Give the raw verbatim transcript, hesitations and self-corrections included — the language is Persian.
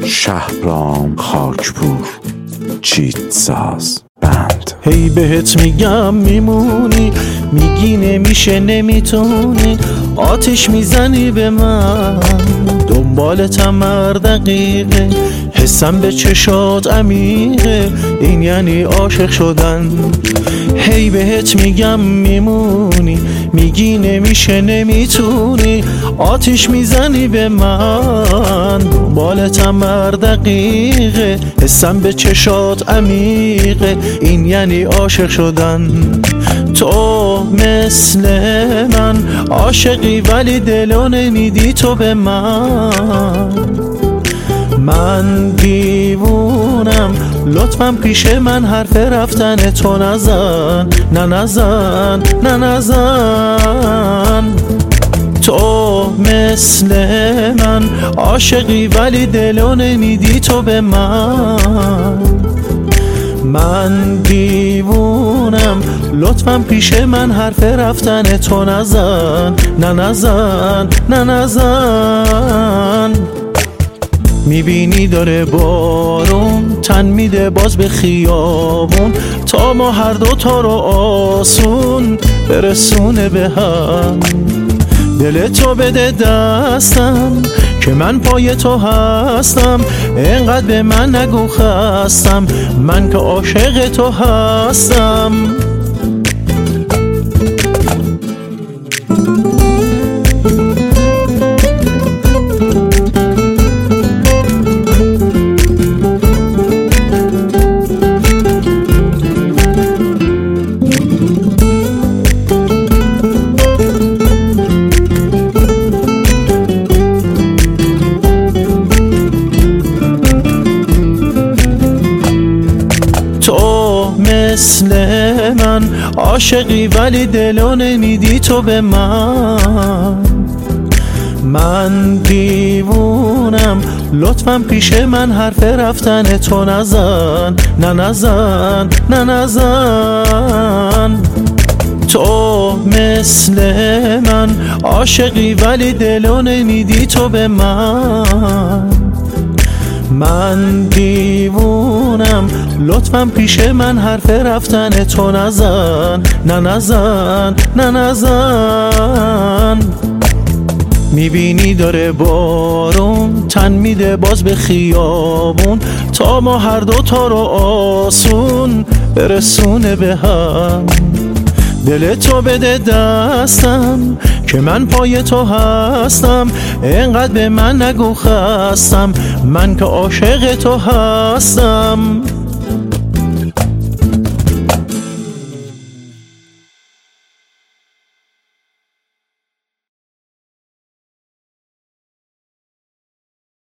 شهرام خاکپور چیتساز بند. هی بهت میگم میمونی، میگی نمیشه نمیتونی، آتش میزنی به من، دنبالتم هر دقیقه، حسم به چشات عمیقه، این یعنی عاشق شدن. هی بهت میگم میمونی، میگی نمیشه نمیتونی، آتش میزنی به من، دنبالتم هر دقیقه، حسم به چشات عمیقه، این یعنی عاشق شدن. تو مثل من عاشقی ولی دلو نمیدی تو به من، من دیوونم لطفاً پیش من حرف رفتن تو نزن، نه نزن نه نزن. تو مثل من عاشقی ولی دلو نمیدی تو به من، من دیوونم لطفاً پیش من حرف رفتن تو نزن، نه نزن نه نزن. میبینی داره بارون تن میده باز به خیابون، تا ما هر دوتا رو آسون برسونه به هم. دل تو بده دستم که من پای تو هستم، اینقدر به من نگو خستم، من که عاشق تو هستم. تو مثل من عاشقی ولی دلو نمیدی تو به من، من دیوونم لطفاً پیش من حرف رفتن تو نزن، نه نزن نه نزن. تو مثل من عاشقی ولی دلو نمیدی تو به من، من دیوونم لطفاً پیش من حرف رفتن تو نزن، نه نزن نه نزن. میبینی داره بارون تن میده باز به خیابون، تا ما هر دوتا رو آسون برسونه به هم. دل تو بده دستم که من پای تو هستم، اینقدر به من نگو خستم، من که عاشق تو هستم.